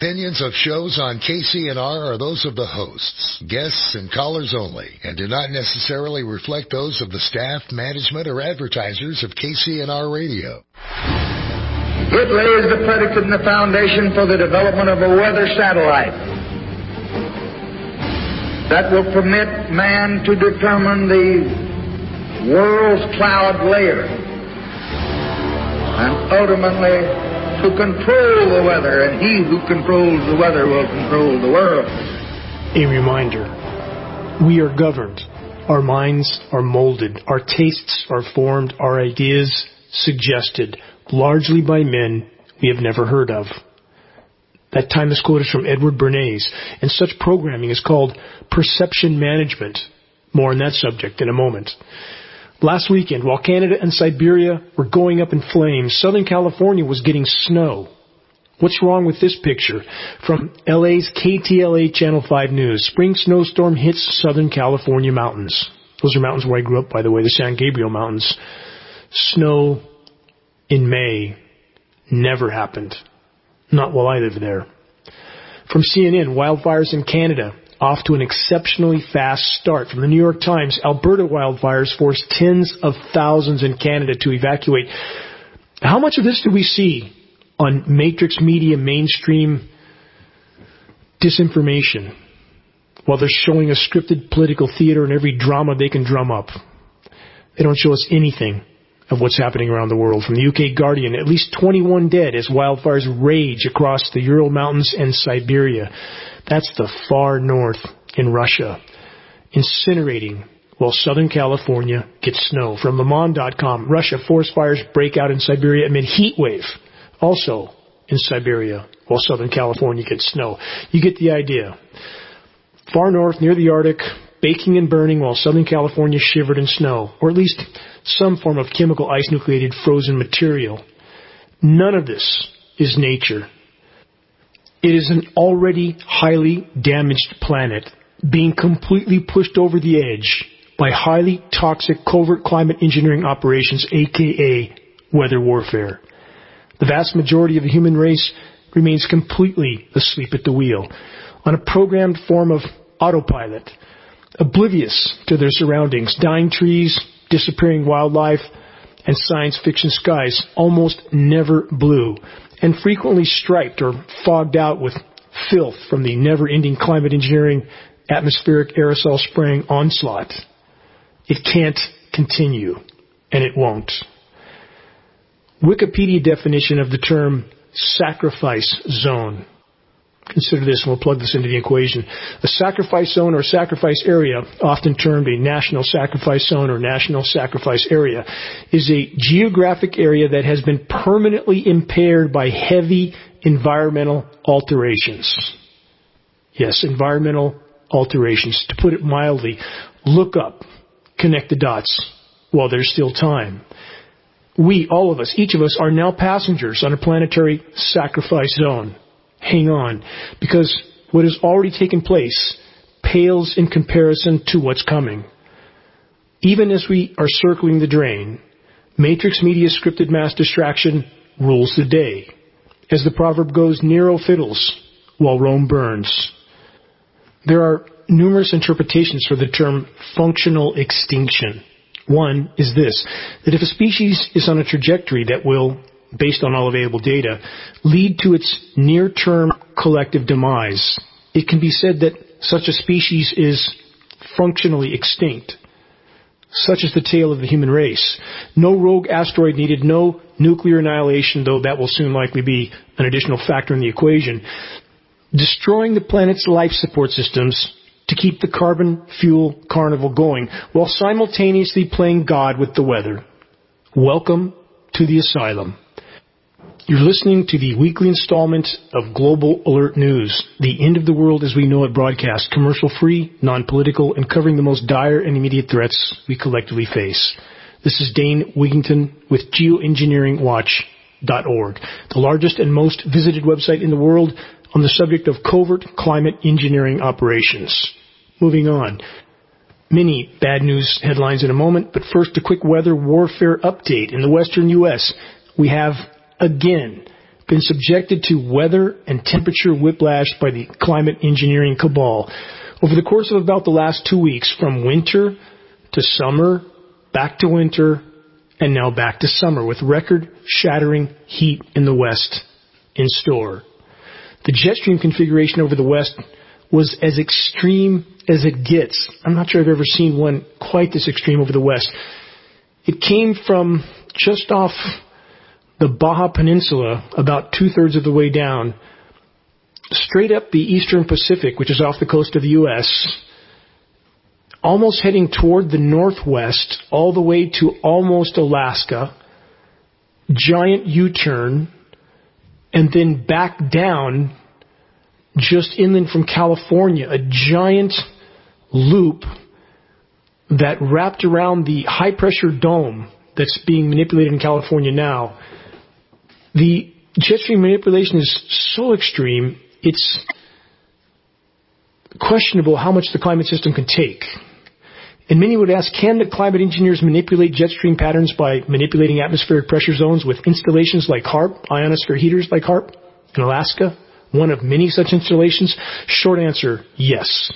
opinions of shows on KCNR are those of the hosts, guests, and callers only, and do not necessarily reflect those of the staff, management, or advertisers of KCNR Radio. It lays the predicate and the foundation for the development of a weather satellite that will permit man to determine the world's cloud layer and ultimately to control the weather, and he who controls the weather will control the world. A reminder, we are governed. Our minds are molded. Our tastes are formed. Our ideas suggested, largely by men we have never heard of. That timeless quote is from Edward Bernays, and such programming is called perception management. More on that subject in a moment. Last weekend, while Canada and Siberia were going up in flames, Southern California was getting snow. What's wrong with this picture? From LA's KTLA Channel 5 News. Spring snowstorm hits Southern California mountains. Those are mountains where I grew up, by the way, the San Gabriel Mountains. Snow in May never happened. Not while I lived there. From CNN, wildfires in Canada off to an exceptionally fast start. From the New York Times, Alberta wildfires forced tens of thousands in Canada to evacuate. How much of this do we see on matrix media mainstream disinformation while they're showing a scripted political theater and every drama they can drum up? They don't show us anything of what's happening around the world. From the UK Guardian, at least 21 dead as wildfires rage across the Ural Mountains and Siberia. That's the far north in Russia. Incinerating while Southern California gets snow. From LeMond.com, Russia forest fires break out in Siberia amid heat wave. Also in Siberia while Southern California gets snow. You get the idea. Far north near the Arctic, baking and burning while Southern California shivered in snow, or at least some form of chemical ice-nucleated frozen material. None of this is nature. It is an already highly damaged planet being completely pushed over the edge by highly toxic covert climate engineering operations, aka weather warfare. The vast majority of the human race remains completely asleep at the wheel, on a programmed form of autopilot, oblivious to their surroundings, dying trees, disappearing wildlife, and science fiction skies almost never blue, and frequently striped or fogged out with filth from the never-ending climate engineering atmospheric aerosol spraying onslaught. It can't continue, and it won't. Wikipedia definition of the term sacrifice zone. Consider this, and we'll plug this into the equation. A sacrifice zone or sacrifice area, often termed a national sacrifice zone or national sacrifice area, is a geographic area that has been permanently impaired by heavy environmental alterations. Yes, environmental alterations. To put it mildly, look up, connect the dots while there's still time. We, all of us, each of us, are now passengers on a planetary sacrifice zone. Hang on, because what has already taken place pales in comparison to what's coming. Even as we are circling the drain, matrix media scripted mass distraction rules the day. As the proverb goes, Nero fiddles while Rome burns. There are numerous interpretations for the term functional extinction. One is this, that if a species is on a trajectory that will, based on all available data, lead to its near-term collective demise, it can be said that such a species is functionally extinct. Such is the tale of the human race. No rogue asteroid needed, no nuclear annihilation, though that will soon likely be an additional factor in the equation. Destroying the planet's life support systems to keep the carbon fuel carnival going, while simultaneously playing God with the weather. Welcome to the asylum. You're listening to the weekly installment of Global Alert News, the end of the world as we know it broadcast, commercial-free, non-political, and covering the most dire and immediate threats we collectively face. This is Dane Wigington with geoengineeringwatch.org, the largest and most visited website in the world on the subject of covert climate engineering operations. Moving on. Many bad news headlines in a moment, but first a quick weather warfare update. In the western U.S., we have, again, been subjected to weather and temperature whiplash by the climate engineering cabal. Over the course of about the last 2 weeks, from winter to summer, back to winter, and now back to summer, with record-shattering heat in the West in store. The jet stream configuration over the West was as extreme as it gets. I'm not sure I've ever seen one quite this extreme over the West. It came from just off the Baja Peninsula, about 2/3 of the way down, straight up the eastern Pacific, which is off the coast of the U.S., almost heading toward the northwest, all the way to almost Alaska, giant U-turn, and then back down just inland from California, a giant loop that wrapped around the high-pressure dome that's being manipulated in California now. The jet stream manipulation is so extreme, it's questionable how much the climate system can take. And many would ask, can the climate engineers manipulate jet stream patterns by manipulating atmospheric pressure zones with installations like HAARP, ionosphere heaters like HAARP in Alaska, one of many such installations? Short answer, yes.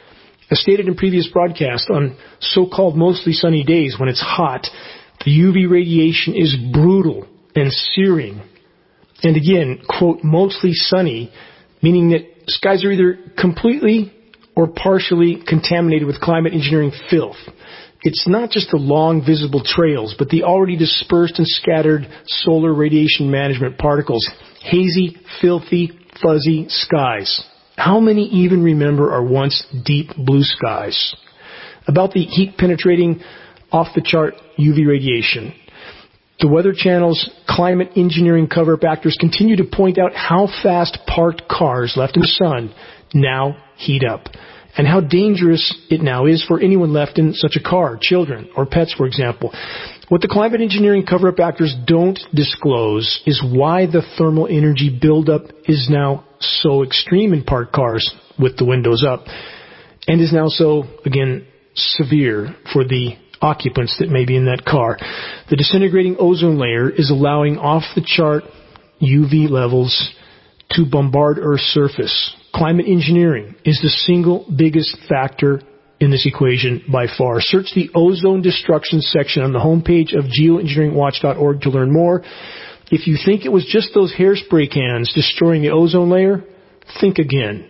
As stated in previous broadcasts, on so-called mostly sunny days when it's hot, the UV radiation is brutal and searing. And again, quote, mostly sunny, meaning that skies are either completely or partially contaminated with climate engineering filth. It's not just the long visible trails, but the already dispersed and scattered solar radiation management particles. Hazy, filthy, fuzzy skies. How many even remember our once deep blue skies? About the heat-penetrating, off-the-chart UV radiation. The Weather Channel's climate engineering cover-up actors continue to point out how fast parked cars left in the sun now heat up, and how dangerous it now is for anyone left in such a car, children or pets, for example. What the climate engineering cover-up actors don't disclose is why the thermal energy buildup is now so extreme in parked cars with the windows up, and is now so, again, severe for the occupants that may be in that car. The disintegrating ozone layer is allowing off-the-chart UV levels to bombard Earth's surface. Climate engineering is the single biggest factor in this equation by far. Search the ozone destruction section on the homepage of geoengineeringwatch.org to learn more. If you think it was just those hairspray cans destroying the ozone layer, think again.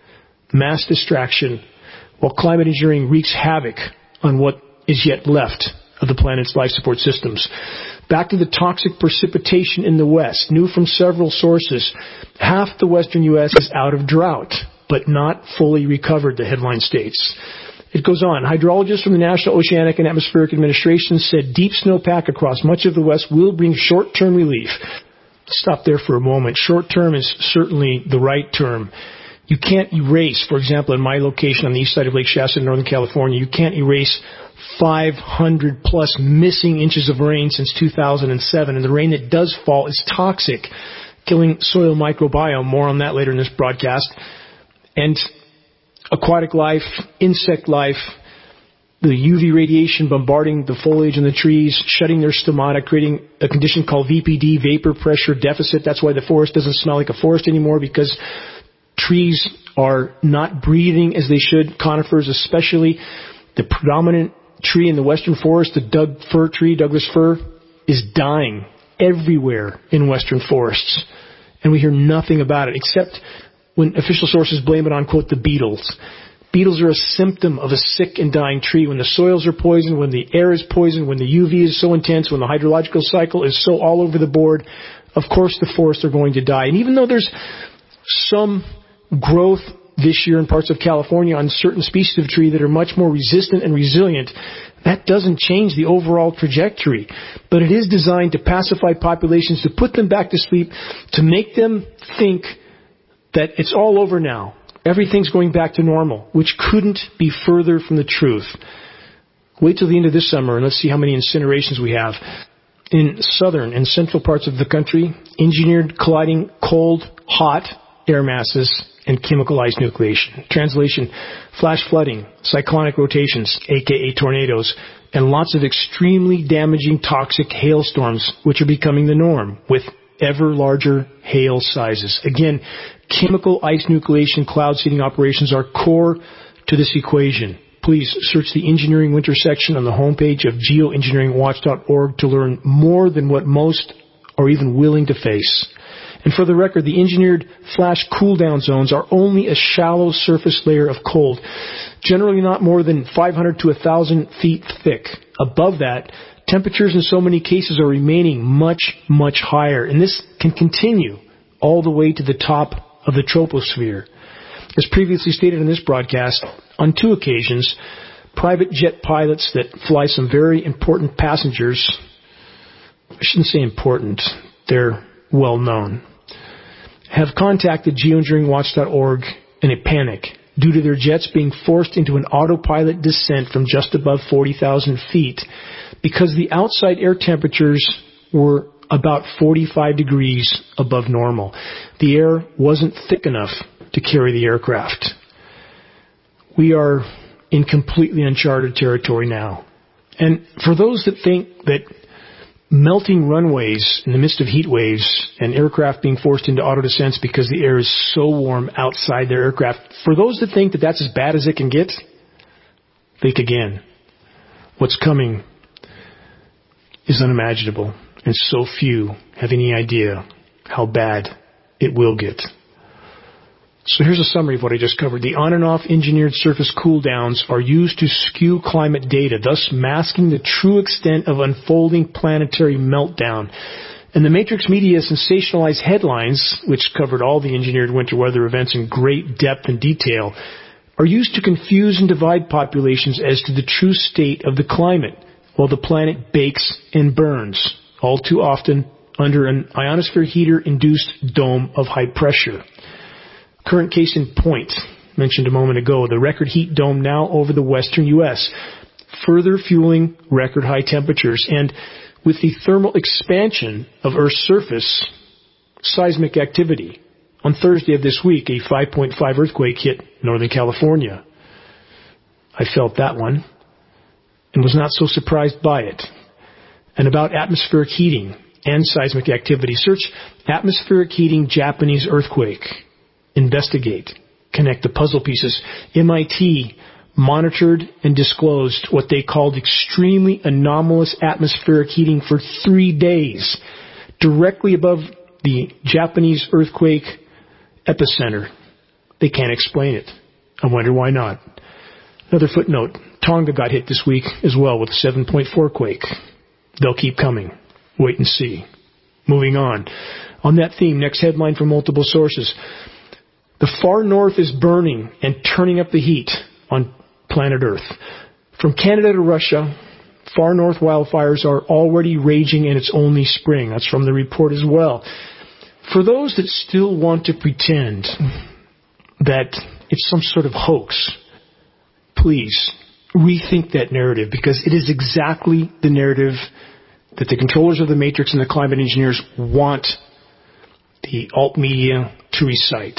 Mass distraction, while climate engineering wreaks havoc on what is yet left of the planet's life support systems. Back to the toxic precipitation in the West. New from several sources, half the western U.S. is out of drought, but not fully recovered, the headline states. It goes on. Hydrologists from the National Oceanic and Atmospheric Administration said deep snowpack across much of the West will bring short-term relief. Stop there for a moment. Short-term is certainly the right term. You can't erase, for example, in my location on the east side of Lake Shasta in Northern California, you can't erase 500 plus missing inches of rain since 2007. And the rain that does fall is toxic, killing soil microbiome. More on that later in this broadcast. And aquatic life, insect life, the UV radiation bombarding the foliage in the trees, shutting their stomata, creating a condition called VPD, vapor pressure deficit. That's why the forest doesn't smell like a forest anymore, because trees are not breathing as they should. Conifers especially. The predominant tree in the western forest, the Douglas fir, is dying everywhere in western forests. And we hear nothing about it, except when official sources blame it on, quote, the beetles. Beetles are a symptom of a sick and dying tree. When the soils are poisoned, when the air is poisoned, when the UV is so intense, when the hydrological cycle is so all over the board, of course the forests are going to die. And even though there's some growth this year in parts of California on certain species of tree that are much more resistant and resilient, that doesn't change the overall trajectory. But it is designed to pacify populations, to put them back to sleep, to make them think that it's all over now. Everything's going back to normal, which couldn't be further from the truth. Wait till the end of this summer and let's see how many incinerations we have. In southern and central parts of the country, engineered colliding cold, hot air masses and chemical ice nucleation. Translation, flash flooding, cyclonic rotations, aka tornadoes, and lots of extremely damaging toxic hailstorms, which are becoming the norm, with ever larger hail sizes. Again, chemical ice nucleation cloud seeding operations are core to this equation. Please search the Engineering Winter section on the homepage of geoengineeringwatch.org to learn more than what most are even willing to face. And for the record, the engineered flash cool-down zones are only a shallow surface layer of cold, generally not more than 500 to 1,000 feet thick. Above that, temperatures in so many cases are remaining much, much higher, and this can continue all the way to the top of the troposphere. As previously stated in this broadcast, on 2 occasions, private jet pilots that fly some very important passengers, I shouldn't say important, they're well known, have contacted geoengineeringwatch.org in a panic due to their jets being forced into an autopilot descent from just above 40,000 feet because the outside air temperatures were about 45 degrees above normal. The air wasn't thick enough to carry the aircraft. We are in completely uncharted territory now. And for those that think that melting runways in the midst of heat waves and aircraft being forced into auto descents because the air is so warm outside their aircraft, for those that think that that's as bad as it can get, think again. What's coming is unimaginable, and so few have any idea how bad it will get. So here's a summary of what I just covered. The on and off engineered surface cool downs are used to skew climate data, thus masking the true extent of unfolding planetary meltdown. And the Matrix media sensationalized headlines, which covered all the engineered winter weather events in great depth and detail, are used to confuse and divide populations as to the true state of the climate, while the planet bakes and burns, all too often under an ionosphere heater-induced dome of high pressure. Current case in point, mentioned a moment ago, the record heat dome now over the western U.S., further fueling record high temperatures. And with the thermal expansion of Earth's surface, seismic activity. On Thursday of this week, a 5.5 earthquake hit Northern California. I felt that one and was not so surprised by it. And about atmospheric heating and seismic activity, search atmospheric heating Japanese earthquake. Investigate. Connect the puzzle pieces. MIT monitored and disclosed what they called extremely anomalous atmospheric heating for 3 days, directly above the Japanese earthquake epicenter. They can't explain it. I wonder why not. Another footnote. Tonga got hit this week as well with a 7.4 quake. They'll keep coming. Wait and see. Moving on. On that theme, next headline from multiple sources. The far north is burning and turning up the heat on planet Earth. From Canada to Russia, far north wildfires are already raging and it's only spring. That's from the report as well. For those that still want to pretend that it's some sort of hoax, please rethink that narrative, because it is exactly the narrative that the controllers of the Matrix and the climate engineers want the alt media to recite.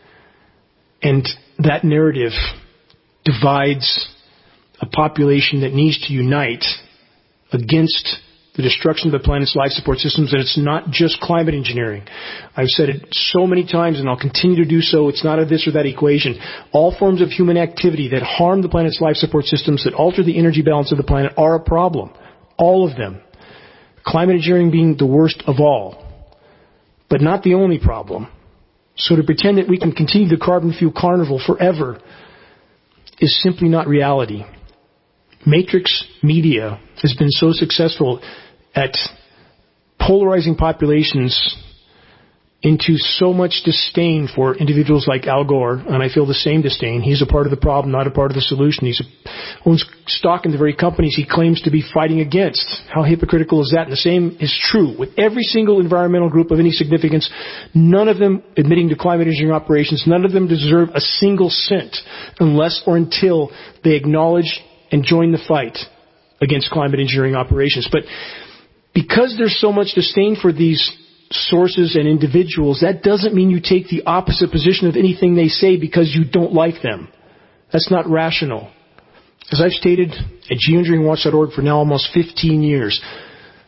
And that narrative divides a population that needs to unite against the destruction of the planet's life support systems, and it's not just climate engineering. I've said it so many times, and I'll continue to do so. It's not a this or that equation. All forms of human activity that harm the planet's life support systems, that alter the energy balance of the planet, are a problem. All of them. Climate engineering being the worst of all, but not the only problem. So to pretend that we can continue the carbon fuel carnival forever is simply not reality. Matrix media has been so successful at polarizing populations into so much disdain for individuals like Al Gore, and I feel the same disdain. He's a part of the problem, not a part of the solution. He owns stock in the very companies he claims to be fighting against. How hypocritical is that? And the same is true with every single environmental group of any significance. None of them admitting to climate engineering operations. None of them deserve a single cent unless or until they acknowledge and join the fight against climate engineering operations. But because there's so much disdain for these sources and individuals, that doesn't mean you take the opposite position of anything they say because you don't like them. That's not rational. As I've stated at geoengineeringwatch.org for now almost 15 years,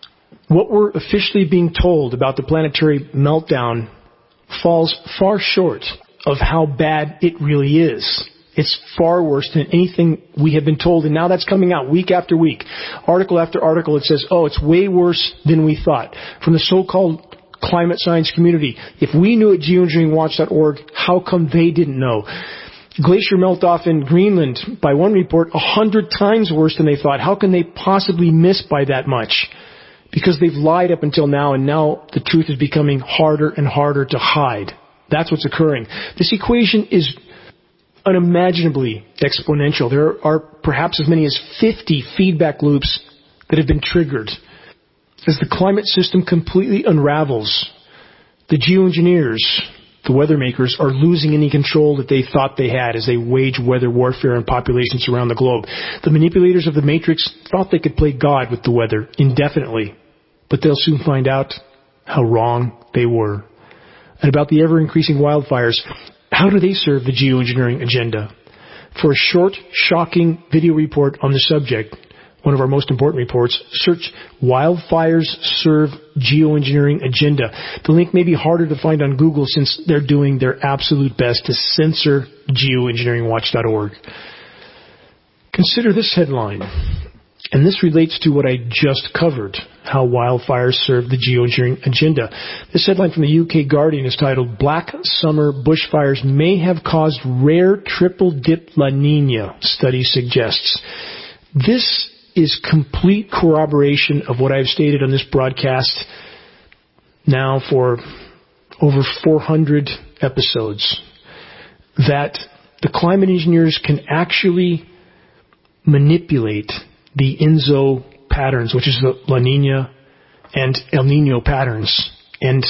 what we're officially being told about the planetary meltdown falls far short of how bad it really is. It's far worse than anything we have been told, and now that's coming out week after week. Article after article, it says, oh, it's way worse than we thought. From the so-called climate science community. If we knew at geoengineeringwatch.org, how come they didn't know? Glacier melt-off in Greenland, by one report, 100 times worse than they thought. How can they possibly miss by that much? Because they've lied up until now, and now the truth is becoming harder and harder to hide. That's what's occurring. This equation is unimaginably exponential. There are perhaps as many as 50 feedback loops that have been triggered. As the climate system completely unravels, the geoengineers, the weather makers, are losing any control that they thought they had as they wage weather warfare on populations around the globe. The manipulators of the Matrix thought they could play God with the weather indefinitely, but they'll soon find out how wrong they were. And about the ever-increasing wildfires, how do they serve the geoengineering agenda? For a short, shocking video report on the subject, one of our most important reports, search Wildfires Serve Geoengineering Agenda. The link may be harder to find on Google since they're doing their absolute best to censor geoengineeringwatch.org. Consider this headline, and this relates to what I just covered, how wildfires serve the geoengineering agenda. This headline from the UK Guardian is titled, Black Summer Bushfires May Have Caused Rare Triple-Dip La Niña, Study Suggests. This is complete corroboration of what I've stated on this broadcast now for over 400 episodes, that the climate engineers can actually manipulate the ENSO patterns, which is the La Niña and El Niño patterns, and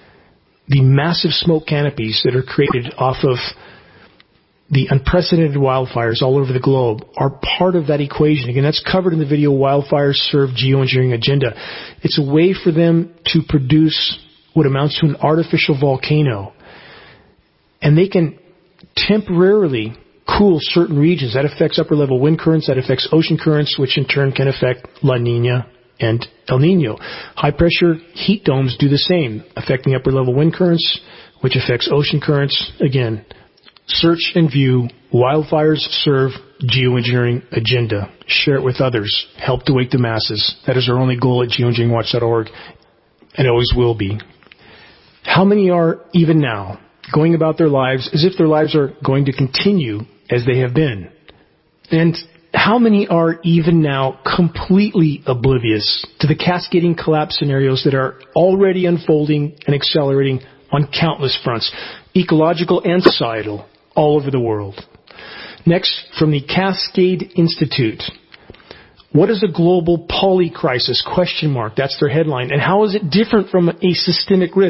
the massive smoke canopies that are created off of the unprecedented wildfires all over the globe are part of that equation. Again, that's covered in the video Wildfires Serve Geoengineering Agenda. It's a way for them to produce what amounts to an artificial volcano. And they can temporarily cool certain regions. That affects upper level wind currents, that affects ocean currents, which in turn can affect La Niña and El Niño. High pressure heat domes do the same, affecting upper level wind currents, which affects ocean currents. Again, search and view Wildfires Serve Geoengineering Agenda. Share it with others. Help to wake the masses. That is our only goal at geoengineeringwatch.org, and it always will be. How many are, even now, going about their lives as if their lives are going to continue as they have been? And how many are, even now, completely oblivious to the cascading collapse scenarios that are already unfolding and accelerating on countless fronts, ecological and societal, all over the world? Next, from the Cascade Institute. What is a global polycrisis? ? That's their headline. And how is it different from a systemic risk? ?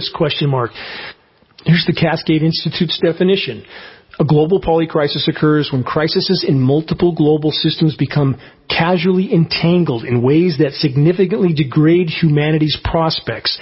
Here's the Cascade Institute's definition. A global polycrisis occurs when crises in multiple global systems become casually entangled in ways that significantly degrade humanity's prospects.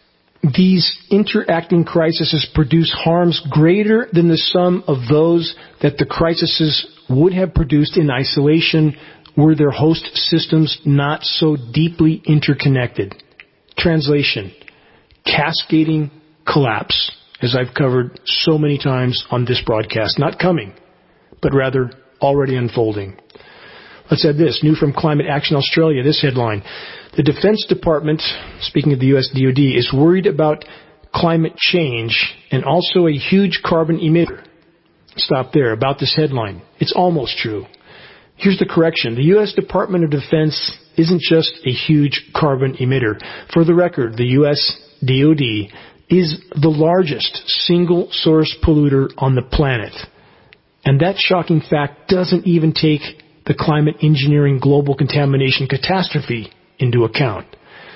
These interacting crises produce harms greater than the sum of those that the crises would have produced in isolation were their host systems not so deeply interconnected. Translation: cascading collapse, as I've covered so many times on this broadcast. Not coming, but rather already unfolding. Let's add this, new from Climate Action Australia, this headline. The Defense Department, speaking of the U.S. DoD, is worried about climate change and also a huge carbon emitter. Stop there, about this headline. It's almost true. Here's the correction. The U.S. Department of Defense isn't just a huge carbon emitter. For the record, the U.S. DoD is the largest single source polluter on the planet. And that shocking fact doesn't even take the climate engineering global contamination catastrophe into account.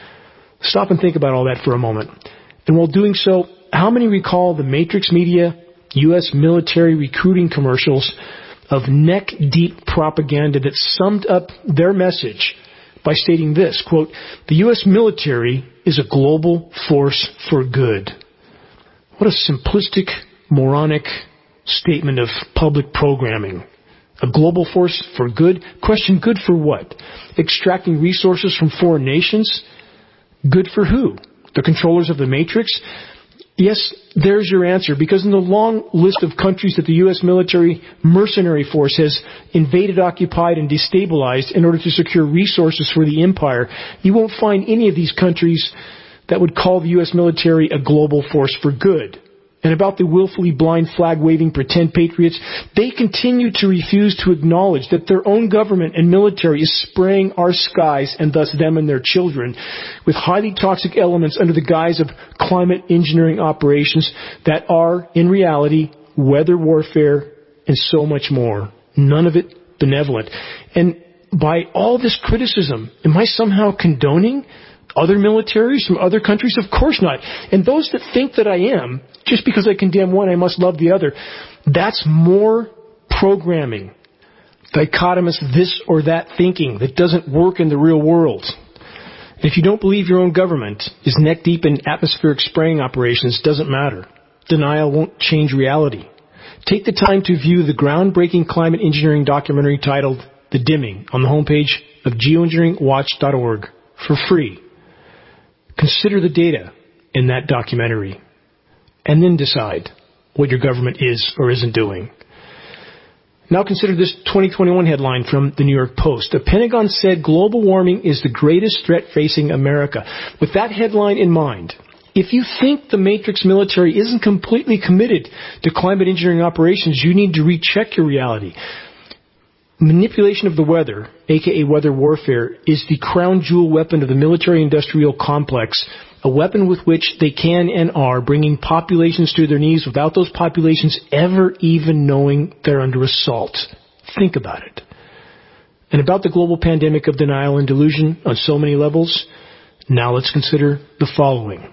Stop and think about all that for a moment. And while doing so, how many recall the Matrix Media U.S. military recruiting commercials of neck-deep propaganda that summed up their message by stating this, quote, the U.S. military is a global force for good. What a simplistic, moronic statement of public programming. A global force for good? Question, good for what? Extracting resources from foreign nations? Good for who? The controllers of the Matrix? Yes, there's your answer, because in the long list of countries that the U.S. military mercenary force has invaded, occupied, and destabilized in order to secure resources for the empire, you won't find any of these countries that would call the U.S. military a global force for good. And about the willfully blind flag-waving pretend patriots, they continue to refuse to acknowledge that their own government and military is spraying our skies, and thus them and their children, with highly toxic elements under the guise of climate engineering operations that are, in reality, weather warfare and so much more. None of it benevolent. And by all this criticism, am I somehow condoning other militaries from other countries? Of course not. And those that think that I am, just because I condemn one, I must love the other, that's more programming. Dichotomous this or that thinking that doesn't work in the real world. And if you don't believe your own government is neck deep in atmospheric spraying operations, doesn't matter. Denial won't change reality. Take the time to view the groundbreaking climate engineering documentary titled The Dimming on the homepage of geoengineeringwatch.org for free. Consider the data in that documentary, and then decide what your government is or isn't doing. Now consider this 2021 headline from the New York Post. The Pentagon said global warming is the greatest threat facing America. With that headline in mind, if you think the Matrix military isn't completely committed to climate engineering operations, you need to recheck your reality. Manipulation of the weather, aka weather warfare, is the crown jewel weapon of the military-industrial complex, a weapon with which they can and are bringing populations to their knees without those populations ever even knowing they're under assault. Think about it. And about the global pandemic of denial and delusion on so many levels, now let's consider the following.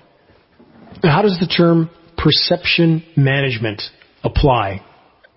How does the term perception management apply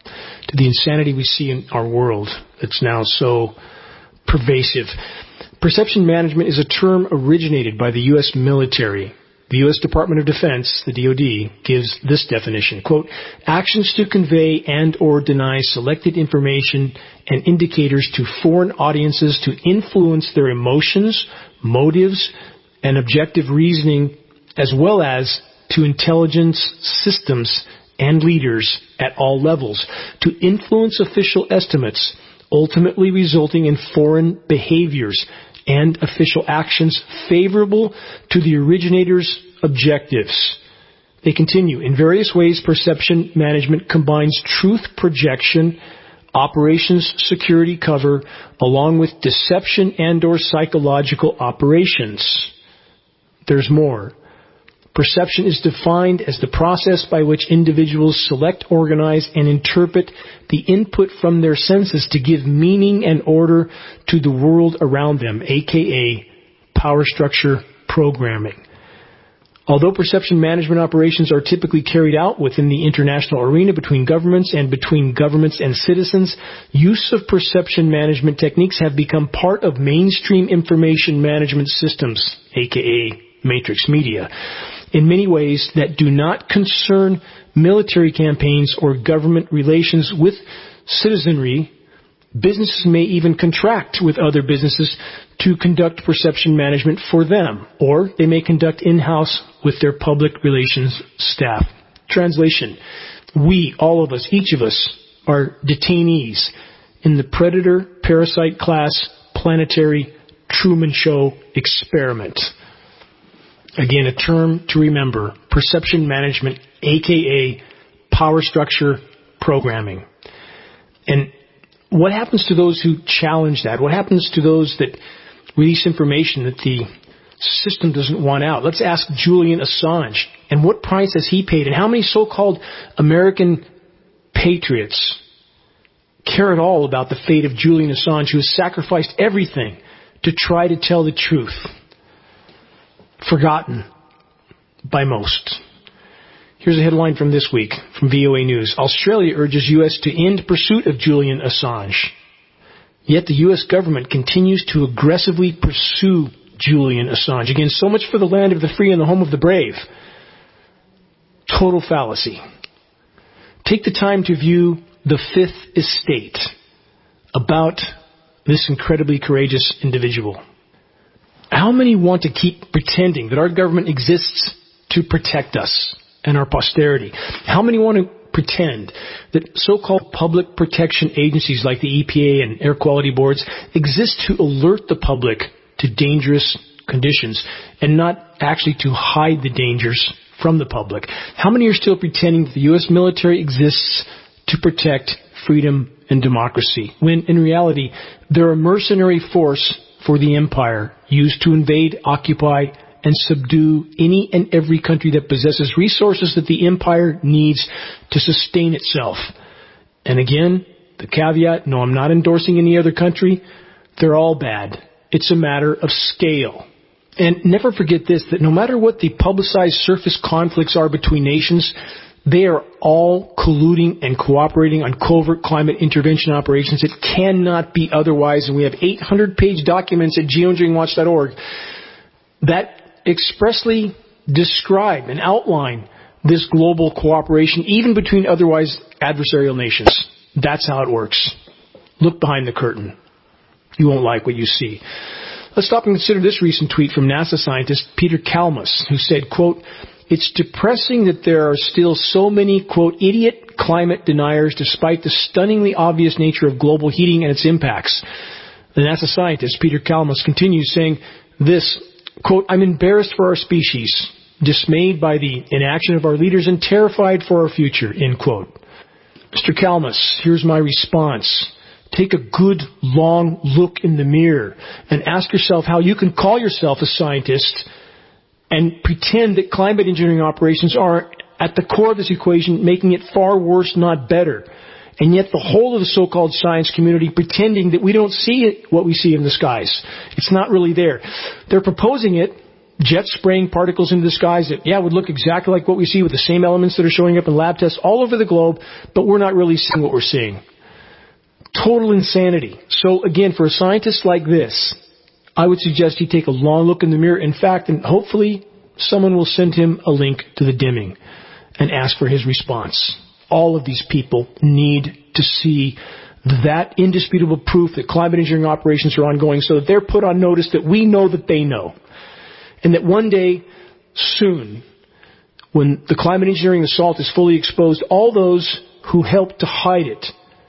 to the insanity we see in our world that's now so pervasive? Perception management is a term originated by the U.S. military. The U.S. Department of Defense, the DoD, gives this definition, quote, actions to convey and or deny selected information and indicators to foreign audiences to influence their emotions, motives, and objective reasoning, as well as to intelligence systems and leaders at all levels, to influence official estimates, ultimately resulting in foreign behaviors and official actions favorable to the originator's objectives. They continue. In various ways, perception management combines truth projection, operations security cover, along with deception and or psychological operations. There's more. Perception is defined as the process by which individuals select, organize, and interpret the input from their senses to give meaning and order to the world around them, aka power structure programming. Although perception management operations are typically carried out within the international arena between governments and citizens, use of perception management techniques have become part of mainstream information management systems, aka matrix media, in many ways that do not concern military campaigns or government relations with citizenry. Businesses may even contract with other businesses to conduct perception management for them, or they may conduct in-house with their public relations staff. Translation: we, all of us, each of us, are detainees in the predator-parasite class planetary Truman Show experiment. Again, a term to remember: perception management, aka power structure programming. And what happens to those who challenge that? What happens to those that release information that the system doesn't want out? Let's ask Julian Assange. And what price has he paid? And how many so-called American patriots care at all about the fate of Julian Assange, who has sacrificed everything to try to tell the truth? Forgotten by most. Here's a headline from this week from VOA News. Australia urges U.S. to end pursuit of Julian Assange. Yet the U.S. government continues to aggressively pursue Julian Assange. Again, so much for the land of the free and the home of the brave. Total fallacy. Take the time to view The Fifth Estate about this incredibly courageous individual. How many want to keep pretending that our government exists to protect us and our posterity? How many want to pretend that so-called public protection agencies like the EPA and air quality boards exist to alert the public to dangerous conditions and not actually to hide the dangers from the public? How many are still pretending that the U.S. military exists to protect freedom and democracy, when in reality they're a mercenary force for the empire used to invade, occupy, and subdue any and every country that possesses resources that the empire needs to sustain itself? And again, the caveat, no, I'm not endorsing any other country. They're all bad. It's a matter of scale. And never forget this, that no matter what the publicized surface conflicts are between nations, they are all colluding and cooperating on covert climate intervention operations. It cannot be otherwise. And we have 800-page documents at geoengineeringwatch.org that expressly describe and outline this global cooperation, even between otherwise adversarial nations. That's how it works. Look behind the curtain. You won't like what you see. Let's stop and consider this recent tweet from NASA scientist Peter Kalmus, who said, quote, "It's depressing that there are still so many, quote, idiot climate deniers despite the stunningly obvious nature of global heating and its impacts." The NASA scientist Peter Kalmus continues saying this, quote, "I'm embarrassed for our species, dismayed by the inaction of our leaders, and terrified for our future," end quote. Mr. Kalmus, here's my response. Take a good, long look in the mirror and ask yourself how you can call yourself a scientist and pretend that climate engineering operations are at the core of this equation, making it far worse, not better. And yet the whole of the so-called science community pretending that we don't see it, what we see in the skies. It's not really there. They're proposing it, jets spraying particles into the skies that, would look exactly like what we see with the same elements that are showing up in lab tests all over the globe, but we're not really seeing what we're seeing. Total insanity. So again, for a scientist like this, I would suggest he take a long look in the mirror. In fact, and hopefully someone will send him a link to the dimming and ask for his response. All of these people need to see that indisputable proof that climate engineering operations are ongoing so that they're put on notice that we know that they know. And that one day, soon, when the climate engineering assault is fully exposed, all those who helped to hide it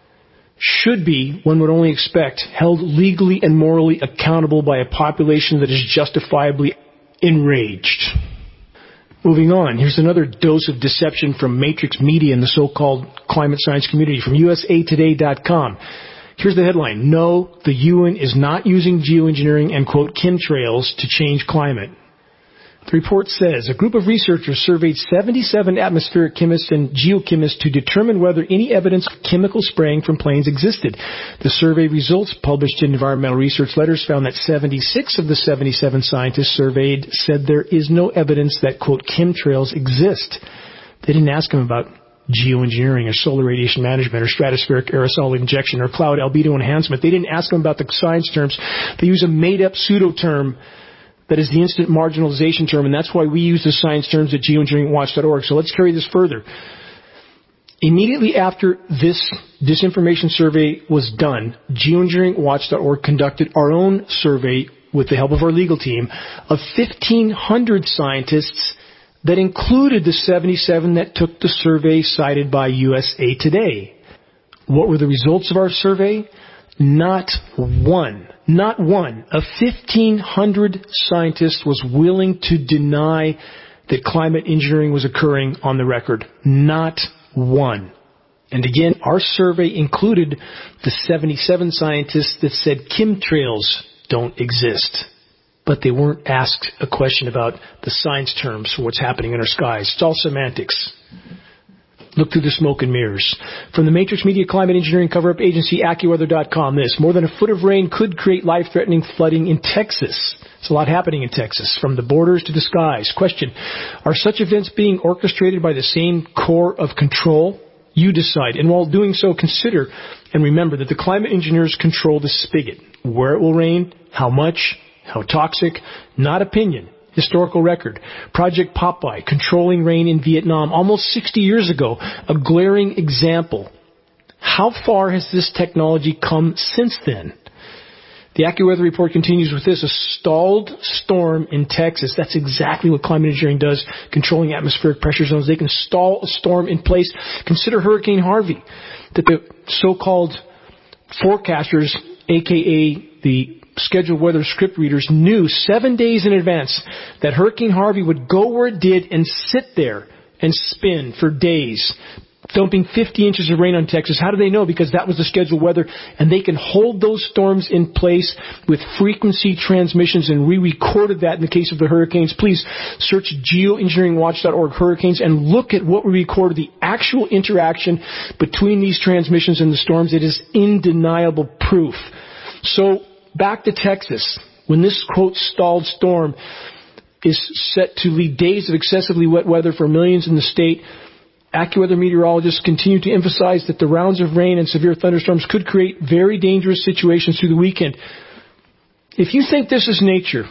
should be, one would only expect, held legally and morally accountable by a population that is justifiably enraged. Moving on, here's another dose of deception from Matrix Media and the so-called climate science community from usatoday.com. Here's the headline: "No, the UN is not using geoengineering and, quote, chemtrails to change climate." The report says a group of researchers surveyed 77 atmospheric chemists and geochemists to determine whether any evidence of chemical spraying from planes existed. The survey results, published in Environmental Research Letters, found that 76 of the 77 scientists surveyed said there is no evidence that, quote, chemtrails exist. They didn't ask them about geoengineering or solar radiation management or stratospheric aerosol injection or cloud albedo enhancement. They didn't ask them about the science terms. They use a made-up pseudo-term that is the instant marginalization term, and that's why we use the science terms at geoengineeringwatch.org. So let's carry this further. Immediately after this disinformation survey was done, geoengineeringwatch.org conducted our own survey with the help of our legal team of 1,500 scientists that included the 77 that took the survey cited by USA Today. What were the results of our survey? Not one of 1,500 scientists was willing to deny that climate engineering was occurring on the record. Not one. And again, our survey included the 77 scientists that said chemtrails don't exist. But they weren't asked a question about the science terms for what's happening in our skies. It's all semantics. Look through the smoke and mirrors. From the Matrix Media Climate Engineering cover-up agency AccuWeather.com, this: more than a foot of rain could create life-threatening flooding in Texas. There's a lot happening in Texas, from the borders to the skies. Question: are such events being orchestrated by the same core of control? You decide. And while doing so, consider and remember that the climate engineers control the spigot. Where it will rain, how much, how toxic, not opinion. Historical record. Project Popeye, controlling rain in Vietnam almost 60 years ago. A glaring example. How far has this technology come since then? The AccuWeather report continues with this: a stalled storm in Texas. That's exactly what climate engineering does, controlling atmospheric pressure zones. They can stall a storm in place. Consider Hurricane Harvey, that the so-called forecasters, a.k.a. the scheduled weather script readers, knew 7 days in advance that Hurricane Harvey would go where it did and sit there and spin for days, dumping 50 inches of rain on Texas. How do they know? Because that was the scheduled weather, and they can hold those storms in place with frequency transmissions, and we recorded that in the case of the hurricanes. Please search geoengineeringwatch.org hurricanes and look at what we recorded, the actual interaction between these transmissions and the storms. It is undeniable proof. So, back to Texas. When this, quote, stalled storm is set to lead days of excessively wet weather for millions in the state, AccuWeather meteorologists continue to emphasize that the rounds of rain and severe thunderstorms could create very dangerous situations through the weekend. If you think this is nature,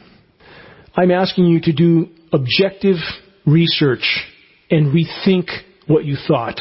I'm asking you to do objective research and rethink what you thought.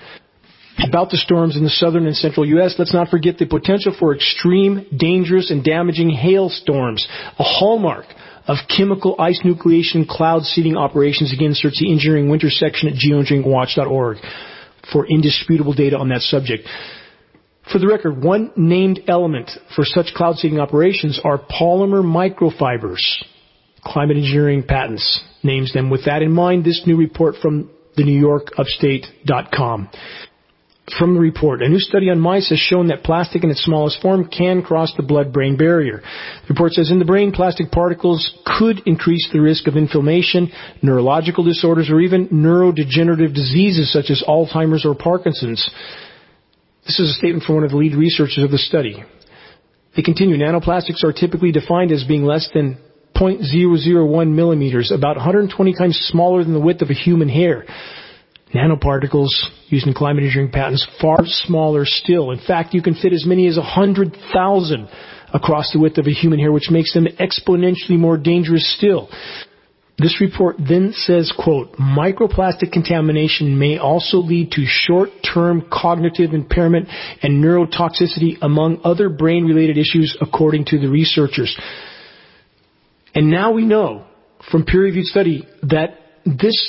About the storms in the southern and central U.S., let's not forget the potential for extreme, dangerous, and damaging hailstorms, a hallmark of chemical ice nucleation cloud seeding operations. Again, search the Engineering Winter section at geoengineeringwatch.org for indisputable data on that subject. For the record, one named element for such cloud seeding operations are polymer microfibers. Climate engineering patents names them. With that in mind, this new report from the NewYorkUpstate.com. From the report, a new study on mice has shown that plastic in its smallest form can cross the blood-brain barrier. The report says in the brain, plastic particles could increase the risk of inflammation, neurological disorders, or even neurodegenerative diseases such as Alzheimer's or Parkinson's. This is a statement from one of the lead researchers of the study. They continue, nanoplastics are typically defined as being less than 0.001 millimeters, about 120 times smaller than the width of a human hair. Nanoparticles, used in climate engineering patents, far smaller still. In fact, you can fit as many as 100,000 across the width of a human hair, which makes them exponentially more dangerous still. This report then says, quote, microplastic contamination may also lead to short-term cognitive impairment and neurotoxicity, among other brain-related issues, according to the researchers. And now we know from peer-reviewed study that this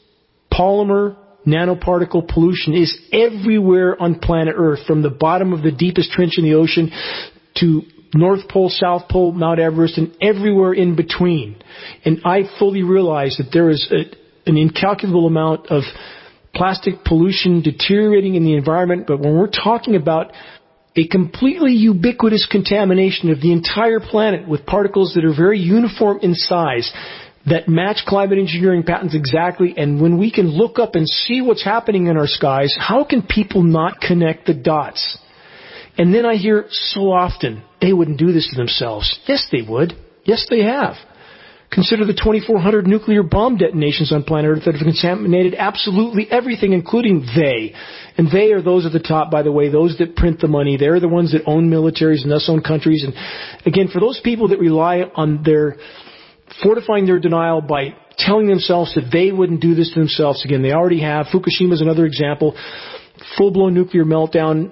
polymer nanoparticle pollution is everywhere on planet Earth, from the bottom of the deepest trench in the ocean to North Pole, South Pole, Mount Everest, and everywhere in between. And I fully realize that there is an incalculable amount of plastic pollution deteriorating in the environment, but when we're talking about a completely ubiquitous contamination of the entire planet with particles that are very uniform in size, that match climate engineering patents exactly, and when we can look up and see what's happening in our skies, how can people not connect the dots? And then I hear so often, they wouldn't do this to themselves. Yes, they would. Yes, they have. Consider the 2,400 nuclear bomb detonations on planet Earth that have contaminated absolutely everything, including they. And they are those at the top, by the way, those that print the money. They're the ones that own militaries and thus own countries. And again, for those people that rely on their fortifying their denial by telling themselves that they wouldn't do this to themselves. Again, they already have. Fukushima is another example. Full-blown nuclear meltdown.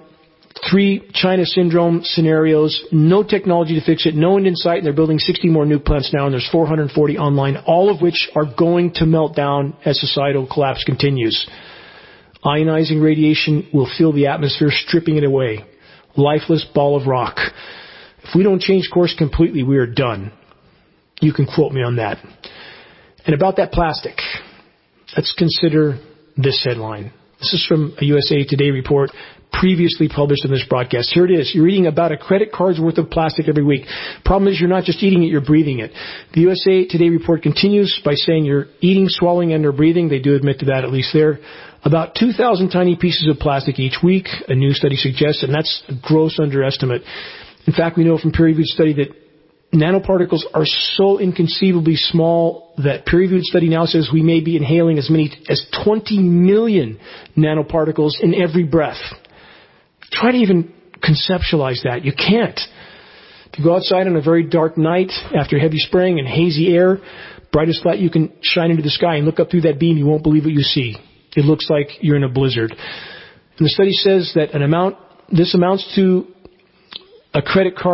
3 China syndrome scenarios. No technology to fix it. No end in sight. And they're building 60 more nuke plants now, and there's 440 online, all of which are going to melt down as societal collapse continues. Ionizing radiation will fill the atmosphere, stripping it away. Lifeless ball of rock. If we don't change course completely, we are done. You can quote me on that. And about that plastic, let's consider this headline. This is from a USA Today report previously published in this broadcast. Here it is. You're eating about a credit card's worth of plastic every week. Problem is, you're not just eating it, you're breathing it. The USA Today report continues by saying you're eating, swallowing, and or breathing. They do admit to that, at least there. About 2,000 tiny pieces of plastic each week, a new study suggests, and that's a gross underestimate. In fact, we know from peer-reviewed study that nanoparticles are so inconceivably small that peer-reviewed study now says we may be inhaling as many as 20 million nanoparticles in every breath. Try to even conceptualize that. You can't. If you go outside on a very dark night after heavy spraying and hazy air, brightest light you can shine into the sky and look up through that beam, you won't believe what you see. It looks like you're in a blizzard. And the study says that this amounts to a credit card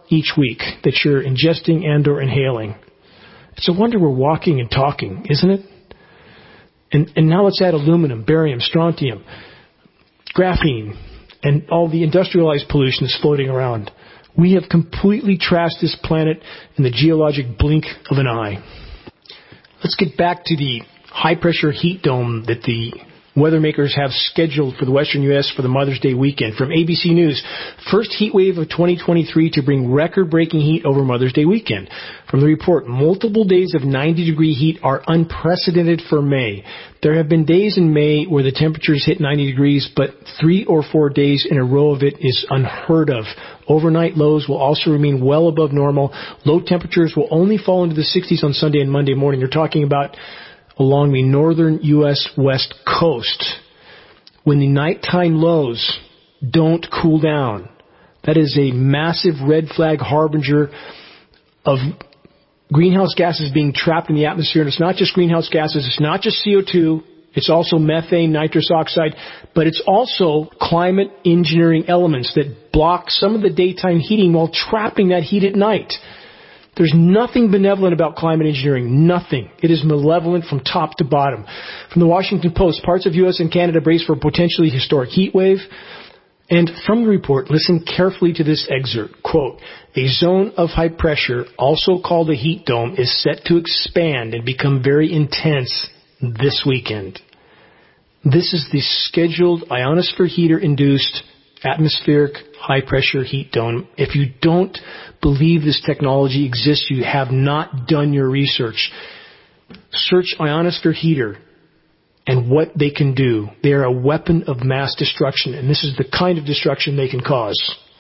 each week that you're ingesting and or inhaling. It's a wonder we're walking and talking, isn't it? And now let's add aluminum, barium, strontium, graphene, and all the industrialized pollution that's floating around. We have completely trashed this planet in the geologic blink of an eye. Let's get back to the high-pressure heat dome that the weather makers have scheduled for the western U.S. for the Mother's Day weekend. From ABC News, first heat wave of 2023 to bring record-breaking heat over Mother's Day weekend. From the report, multiple days of 90-degree heat are unprecedented for May. There have been days in May where the temperatures hit 90 degrees, but 3 or 4 days in a row of it is unheard of. Overnight lows will also remain well above normal. Low temperatures will only fall into the 60s on Sunday and Monday morning. You're talking about along the northern U.S. west coast, when the nighttime lows don't cool down. That is a massive red flag harbinger of greenhouse gases being trapped in the atmosphere. And it's not just greenhouse gases, it's not just CO2, it's also methane, nitrous oxide, but it's also climate engineering elements that block some of the daytime heating while trapping that heat at night. There's nothing benevolent about climate engineering. Nothing. It is malevolent from top to bottom. From the Washington Post, parts of U.S. and Canada brace for a potentially historic heat wave. And from the report, listen carefully to this excerpt. Quote, a zone of high pressure, also called a heat dome, is set to expand and become very intense this weekend. This is the scheduled ionosphere heater-induced atmospheric high-pressure heat dome. If you don't believe this technology exists, you have not done your research. Search ionosphere heater and what they can do. They are a weapon of mass destruction, and this is the kind of destruction they can cause.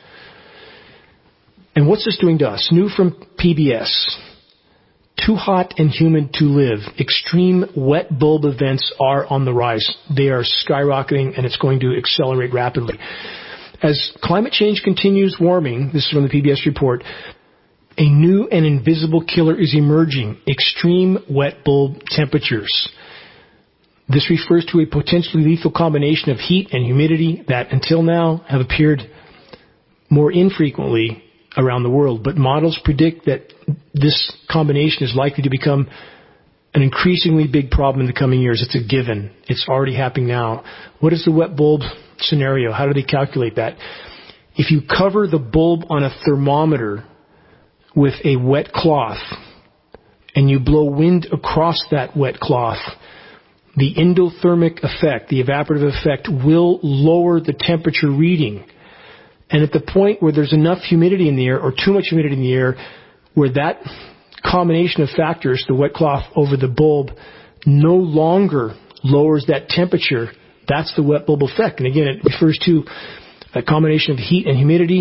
And what's this doing to us? New from PBS. Too hot and humid to live. Extreme wet bulb events are on the rise. They are skyrocketing, and it's going to accelerate rapidly. As climate change continues warming, this is from the PBS report, a new and invisible killer is emerging, extreme wet bulb temperatures. This refers to a potentially lethal combination of heat and humidity that until now have appeared more infrequently around the world. But models predict that this combination is likely to become an increasingly big problem in the coming years. It's a given. It's already happening now. What is the wet bulb scenario? How do they calculate that? If you cover the bulb on a thermometer with a wet cloth and you blow wind across that wet cloth, the endothermic effect, the evaporative effect, will lower the temperature reading. And at the point where there's enough humidity in the air or too much humidity in the air, where that combination of factors, the wet cloth over the bulb, no longer lowers that temperature, that's the wet bulb effect. And again, it refers to a combination of heat and humidity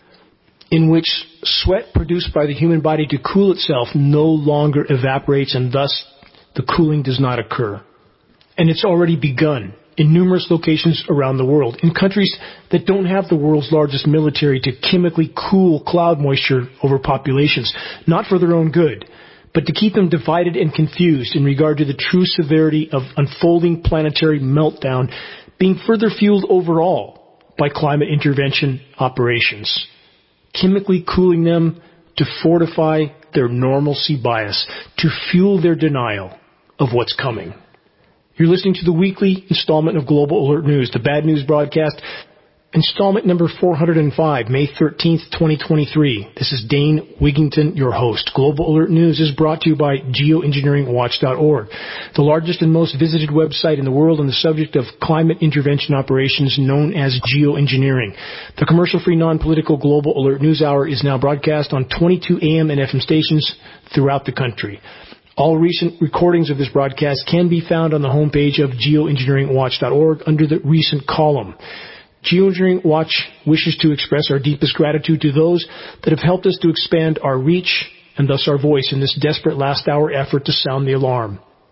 in which sweat produced by the human body to cool itself no longer evaporates, and thus the cooling does not occur. And it's already begun in numerous locations around the world, in countries that don't have the world's largest military to chemically cool cloud moisture over populations, not for their own good, but to keep them divided and confused in regard to the true severity of unfolding planetary meltdown being further fueled overall by climate intervention operations, chemically cooling them to fortify their normalcy bias, to fuel their denial of what's coming. You're listening to the weekly installment of Global Alert News, the Bad News Broadcast, installment number 405, May 13th, 2023. This is Dane Wigington, your host. Global Alert News is brought to you by geoengineeringwatch.org, the largest and most visited website in the world on the subject of climate intervention operations known as geoengineering. The commercial-free, non-political Global Alert News Hour is now broadcast on 22 AM and FM stations throughout the country. All recent recordings of this broadcast can be found on the homepage of geoengineeringwatch.org under the recent column. Geoengineering Watch wishes to express our deepest gratitude to those that have helped us to expand our reach and thus our voice in this desperate last-hour effort to sound the alarm.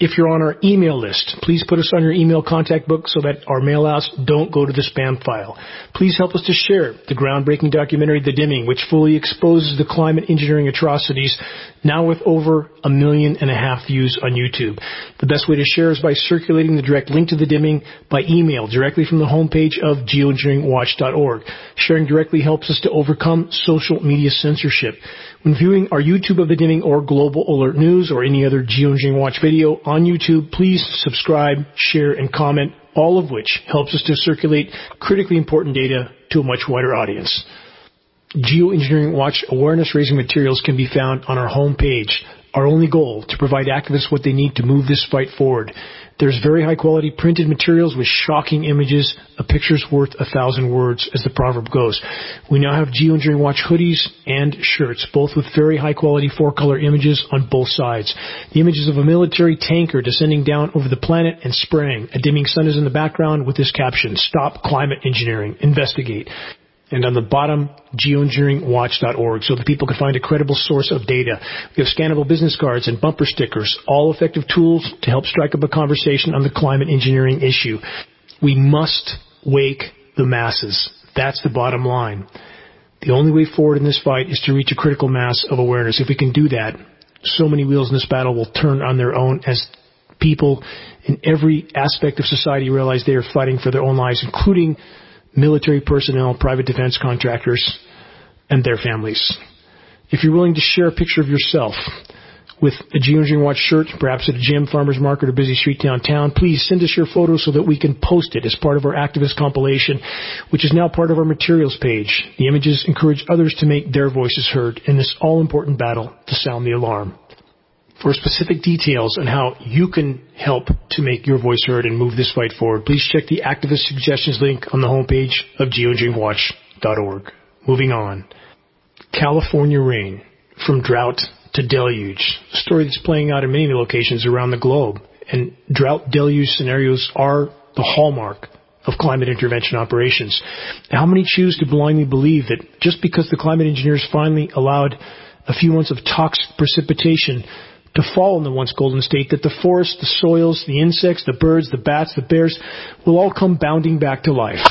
If you're on our email list, please put us on your email contact book so that our mail-outs don't go to the spam file. Please help us to share the groundbreaking documentary, The Dimming, which fully exposes the climate engineering atrocities, now with over 1.5 million views on YouTube. The best way to share is by circulating the direct link to The Dimming by email directly from the homepage of geoengineeringwatch.org. Sharing directly helps us to overcome social media censorship. When viewing our YouTube of The Dimming or Global Alert News or any other Geoengineering Watch video on YouTube, please subscribe, share, and comment, all of which helps us to circulate critically important data to a much wider audience. Geoengineering Watch awareness-raising materials can be found on our homepage. Our only goal, to provide activists what they need to move this fight forward. There's very high-quality printed materials with shocking images. A picture's worth 1,000 words, as the proverb goes. We now have Geoengineering Watch hoodies and shirts, both with very high-quality 4-color images on both sides. The images of a military tanker descending down over the planet and spraying. A dimming sun is in the background with this caption, "Stop Climate Engineering. Investigate." And on the bottom, geoengineeringwatch.org, so that people can find a credible source of data. We have scannable business cards and bumper stickers, all effective tools to help strike up a conversation on the climate engineering issue. We must wake the masses. That's the bottom line. The only way forward in this fight is to reach a critical mass of awareness. If we can do that, so many wheels in this battle will turn on their own as people in every aspect of society realize they are fighting for their own lives, including military personnel, private defense contractors, and their families. If you're willing to share a picture of yourself with a Geoengineering Watch shirt, perhaps at a gym, farmer's market, or busy street downtown, please send us your photo so that we can post it as part of our activist compilation, which is now part of our materials page. The images encourage others to make their voices heard in this all-important battle to sound the alarm. For specific details on how you can help to make your voice heard and move this fight forward, please check the activist suggestions link on the homepage of geoengineeringwatch.org. Moving on. California rain, from drought to deluge, a story that's playing out in many locations around the globe. And drought deluge scenarios are the hallmark of climate intervention operations. How many choose to blindly believe that just because the climate engineers finally allowed a few months of toxic precipitation to fall in the once golden state, that the forests, the soils, the insects, the birds, the bats, the bears will all come bounding back to life?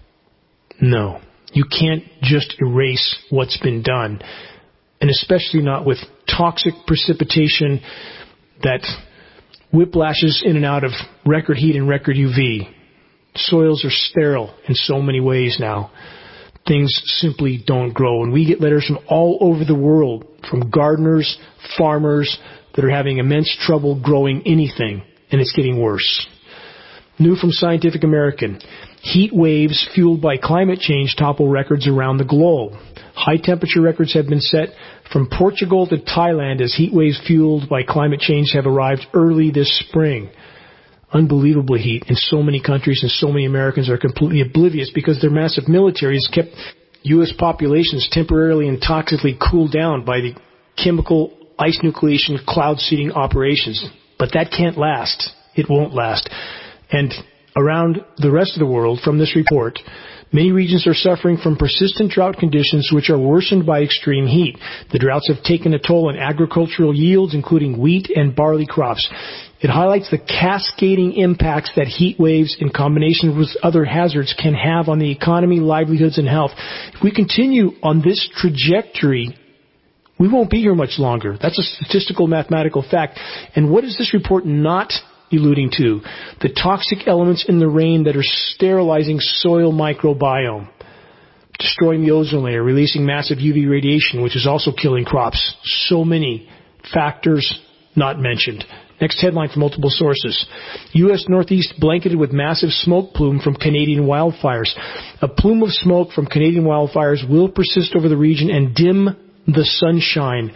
No. You can't just erase what's been done, and especially not with toxic precipitation that whiplashes in and out of record heat and record UV. Soils are sterile in so many ways now. Things simply don't grow. And we get letters from all over the world, from gardeners, farmers, that are having immense trouble growing anything, and it's getting worse. New from Scientific American, heat waves fueled by climate change topple records around the globe. High temperature records have been set from Portugal to Thailand as heat waves fueled by climate change have arrived early this spring. Unbelievable heat in so many countries, and so many Americans are completely oblivious because their massive militaries kept U.S. populations temporarily and toxically cooled down by the chemical ice nucleation cloud seeding operations. But that can't last. It won't last. And around the rest of the world, from this report, many regions are suffering from persistent drought conditions which are worsened by extreme heat. The droughts have taken a toll on agricultural yields, including wheat and barley crops. It highlights the cascading impacts that heat waves in combination with other hazards can have on the economy, livelihoods, and health. If we continue on this trajectory, we won't be here much longer. That's a statistical, mathematical fact. And what is this report not alluding to? The toxic elements in the rain that are sterilizing soil microbiome, destroying the ozone layer, releasing massive UV radiation, which is also killing crops. So many factors not mentioned. Next headline from multiple sources. U.S. Northeast blanketed with massive smoke plume from Canadian wildfires. A plume of smoke from Canadian wildfires will persist over the region and dim the sunshine.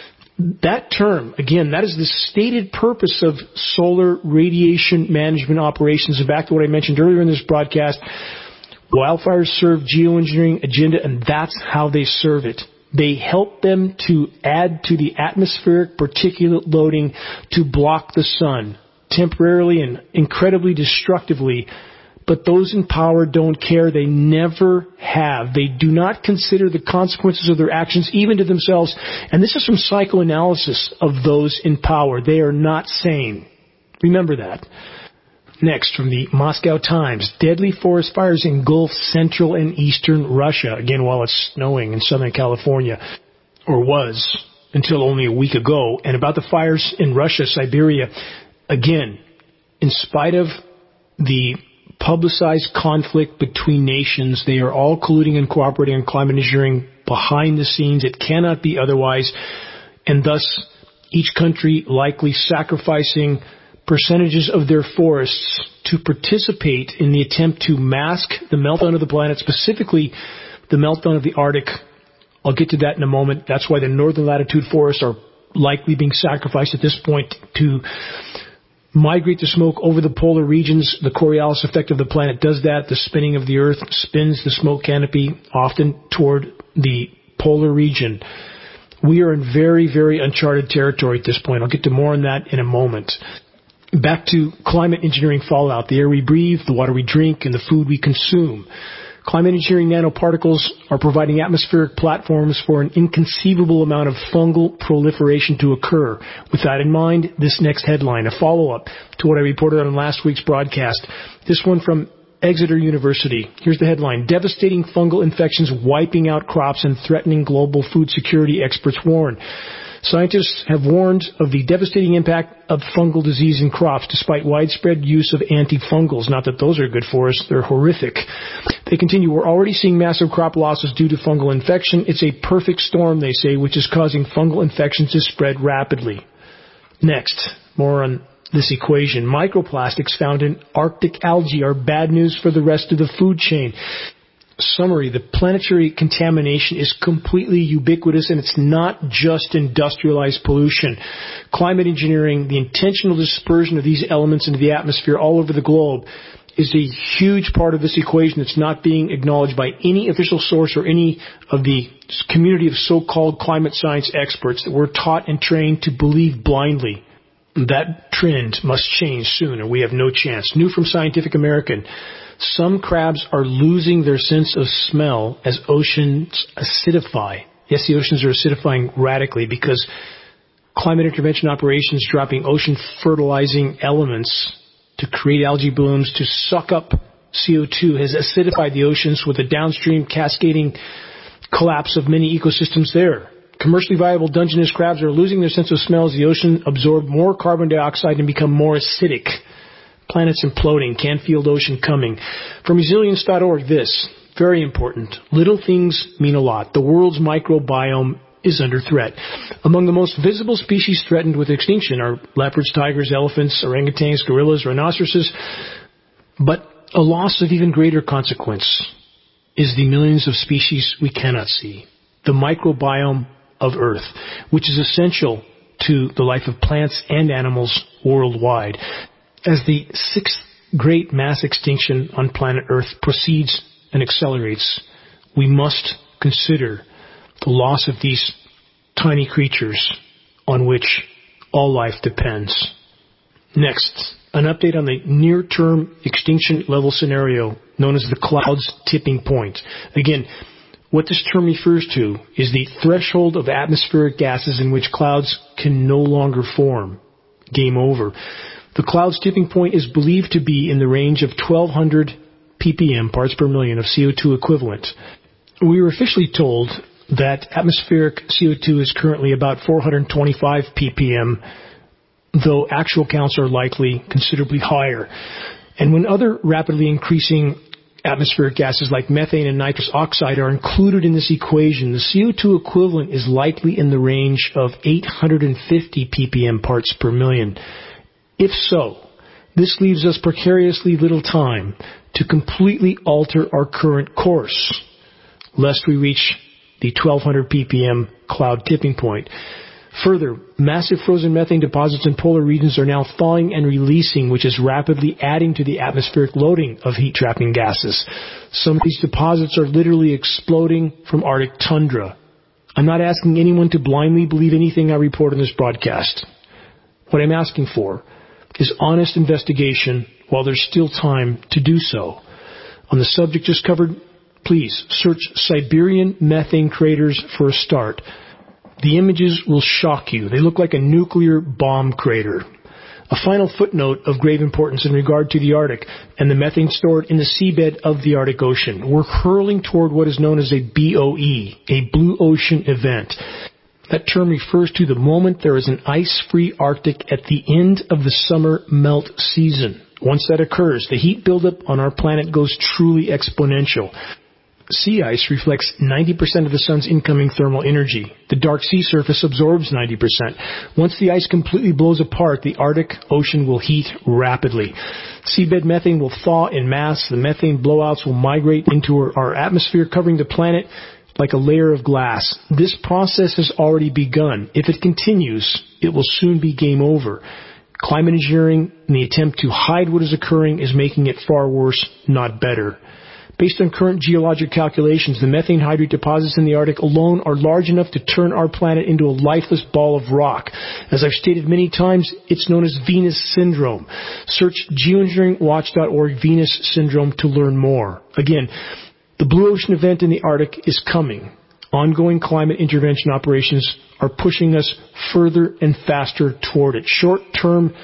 That term, again, that is the stated purpose of solar radiation management operations. And back to what I mentioned earlier in this broadcast, wildfires serve geoengineering agenda, and that's how they serve it. They help them to add to the atmospheric particulate loading to block the sun temporarily and incredibly destructively. But those in power don't care. They never have. They do not consider the consequences of their actions, even to themselves. And this is from psychoanalysis of those in power. They are not sane. Remember that. Next, from the Moscow Times, deadly forest fires engulf central and eastern Russia, again while it's snowing in Southern California, or was until only a week ago. And about the fires in Russia, Siberia, again, in spite of the publicized conflict between nations, they are all colluding and cooperating on climate engineering behind the scenes. It cannot be otherwise, and thus each country likely sacrificing percentages of their forests to participate in the attempt to mask the meltdown of the planet, specifically the meltdown of the Arctic. I'll get to that in a moment. That's why the northern latitude forests are likely being sacrificed at this point to migrate the smoke over the polar regions. The Coriolis effect of the planet does that. The spinning of the Earth spins the smoke canopy often toward the polar region. We are in very, very uncharted territory at this point. I'll get to more on that in a moment. Back to climate engineering fallout, the air we breathe, the water we drink, and the food we consume. Climate engineering nanoparticles are providing atmospheric platforms for an inconceivable amount of fungal proliferation to occur. With that in mind, this next headline, a follow-up to what I reported on last week's broadcast. This one from Exeter University. Here's the headline. Devastating fungal infections wiping out crops and threatening global food security, experts warn. Scientists have warned of the devastating impact of fungal disease in crops despite widespread use of antifungals. Not that those are good for us, they're horrific. They continue, we're already seeing massive crop losses due to fungal infection. It's a perfect storm, they say, which is causing fungal infections to spread rapidly. Next, more on this equation. Microplastics found in Arctic algae are bad news for the rest of the food chain. Summary, the planetary contamination is completely ubiquitous, and it's not just industrialized pollution. Climate engineering, the intentional dispersion of these elements into the atmosphere all over the globe, is a huge part of this equation that's not being acknowledged by any official source or any of the community of so-called climate science experts that we're taught and trained to believe blindly. That trend must change soon, or we have no chance. New from Scientific American. Some crabs are losing their sense of smell as oceans acidify. Yes, the oceans are acidifying radically because climate intervention operations dropping ocean fertilizing elements to create algae blooms to suck up CO2 has acidified the oceans with a downstream cascading collapse of many ecosystems there. Commercially viable Dungeness crabs are losing their sense of smell as the ocean absorb more carbon dioxide and become more acidic. Planets imploding, Canfield Ocean coming. From resilience.org, this, very important. Little things mean a lot. The world's microbiome is under threat. Among the most visible species threatened with extinction are leopards, tigers, elephants, orangutans, gorillas, rhinoceroses. But a loss of even greater consequence is the millions of species we cannot see. The microbiome of Earth, which is essential to the life of plants and animals worldwide. As the sixth great mass extinction on planet Earth proceeds and accelerates, we must consider the loss of these tiny creatures on which all life depends. Next, an update on the near-term extinction level scenario known as the clouds tipping point. Again, what this term refers to is the threshold of atmospheric gases in which clouds can no longer form. Game over. The cloud's tipping point is believed to be in the range of 1,200 ppm, parts per million, of CO2 equivalent. We were officially told that atmospheric CO2 is currently about 425 ppm, though actual counts are likely considerably higher. And when other rapidly increasing atmospheric gases like methane and nitrous oxide are included in this equation, the CO2 equivalent is likely in the range of 850 ppm, parts per million. If so, this leaves us precariously little time to completely alter our current course, lest we reach the 1,200 ppm cloud tipping point. Further, massive frozen methane deposits in polar regions are now thawing and releasing, which is rapidly adding to the atmospheric loading of heat-trapping gases. Some of these deposits are literally exploding from Arctic tundra. I'm not asking anyone to blindly believe anything I report in this broadcast. What I'm asking for is honest investigation while there's still time to do so. On the subject just covered, please search Siberian methane craters for a start. The images will shock you. They look like a nuclear bomb crater. A final footnote of grave importance in regard to the Arctic and the methane stored in the seabed of the Arctic Ocean. We're hurling toward what is known as a BOE, a Blue Ocean event. That term refers to the moment there is an ice-free Arctic at the end of the summer melt season. Once that occurs, the heat buildup on our planet goes truly exponential. Sea ice reflects 90% of the sun's incoming thermal energy. The dark sea surface absorbs 90%. Once the ice completely blows apart, the Arctic Ocean will heat rapidly. Seabed methane will thaw in mass. The methane blowouts will migrate into our atmosphere, covering the planet like a layer of glass. This process has already begun. If it continues, it will soon be game over. Climate engineering, in the attempt to hide what is occurring, is making it far worse, not better. Based on current geologic calculations, the methane hydrate deposits in the Arctic alone are large enough to turn our planet into a lifeless ball of rock. As I've stated many times, it's known as Venus Syndrome. Search geoengineeringwatch.org Venus Syndrome to learn more. Again, the Blue Ocean event in the Arctic is coming. Ongoing climate intervention operations are pushing us further and faster toward it. Short-term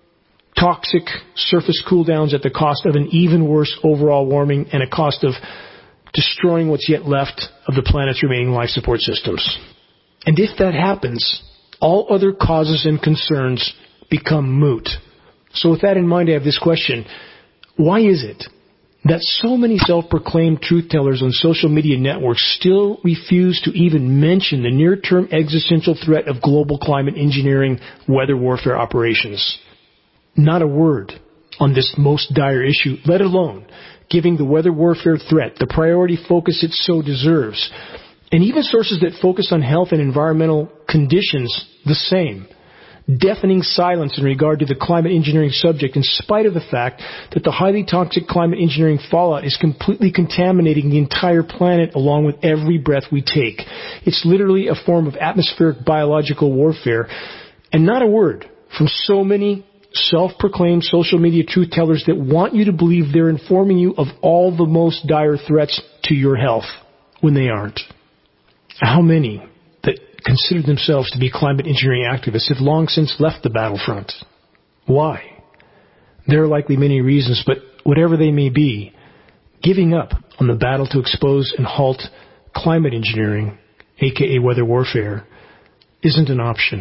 toxic surface cooldowns at the cost of an even worse overall warming and a cost of destroying what's yet left of the planet's remaining life support systems. And if that happens, all other causes and concerns become moot. So with that in mind, I have this question. Why is it that so many self-proclaimed truth-tellers on social media networks still refuse to even mention the near-term existential threat of global climate engineering weather warfare operations? Not a word on this most dire issue, let alone giving the weather warfare threat the priority focus it so deserves. And even sources that focus on health and environmental conditions the same. Deafening silence in regard to the climate engineering subject, in spite of the fact that the highly toxic climate engineering fallout is completely contaminating the entire planet along with every breath we take. It's literally a form of atmospheric biological warfare. And not a word from so many self-proclaimed social media truth tellers that want you to believe they're informing you of all the most dire threats to your health when they aren't. How many that consider themselves to be climate engineering activists have long since left the battlefront? Why? There are likely many reasons, but whatever they may be, giving up on the battle to expose and halt climate engineering, aka weather warfare, isn't an option.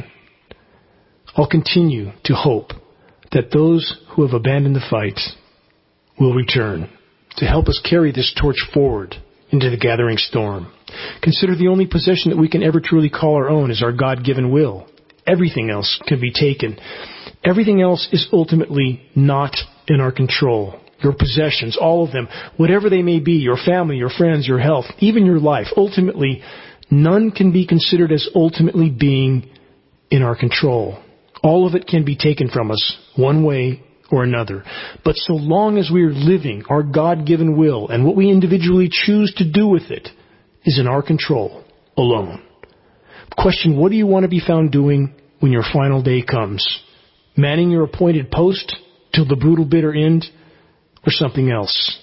I'll continue to hope that those who have abandoned the fight will return to help us carry this torch forward into the gathering storm. Consider the only possession that we can ever truly call our own is our God-given will. Everything else can be taken. Everything else is ultimately not in our control. Your possessions, all of them, whatever they may be, your family, your friends, your health, even your life, ultimately, none can be considered as ultimately being in our control. All of it can be taken from us, one way or another. But so long as we are living our God-given will and what we individually choose to do with it is in our control alone. Question, what do you want to be found doing when your final day comes? Manning your appointed post till the brutal bitter end, or something else?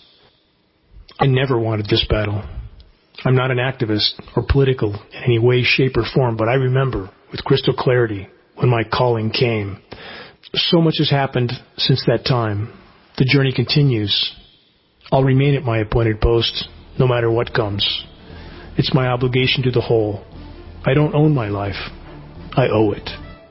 I never wanted this battle. I'm not an activist or political in any way, shape, or form, but I remember with crystal clarity when my calling came. So much has happened since that time. The journey continues. I'll remain at my appointed post, no matter what comes. It's my obligation to the whole. I don't own my life. I owe it.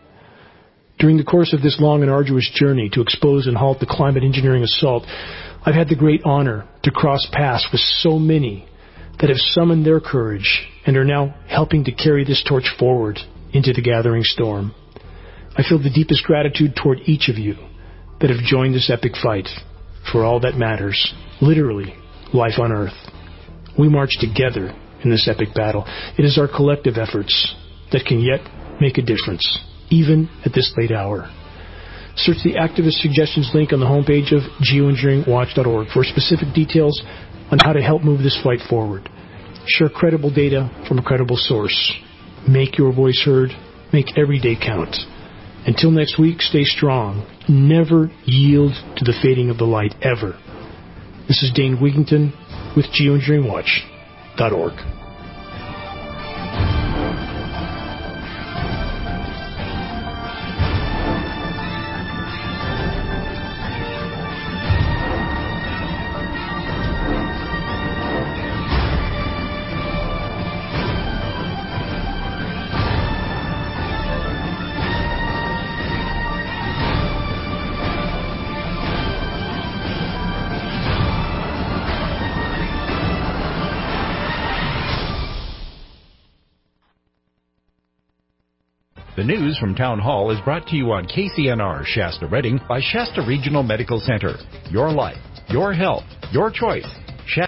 During the course of this long and arduous journey to expose and halt the climate engineering assault, I've had the great honor to cross paths with so many that have summoned their courage and are now helping to carry this torch forward into the gathering storm. I feel the deepest gratitude toward each of you that have joined this epic fight for all that matters, literally, life on Earth. We march together in this epic battle. It is our collective efforts that can yet make a difference, even at this late hour. Search the activist suggestions link on the homepage of geoengineeringwatch.org for specific details on how to help move this fight forward. Share credible data from a credible source. Make your voice heard. Make every day count. Until next week, stay strong. Never yield to the fading of the light, ever. This is Dane Wigington with geoengineeringwatch.org. The news from Town Hall is brought to you on KCNR Shasta Redding by Shasta Regional Medical Center. Your life, your health, your choice.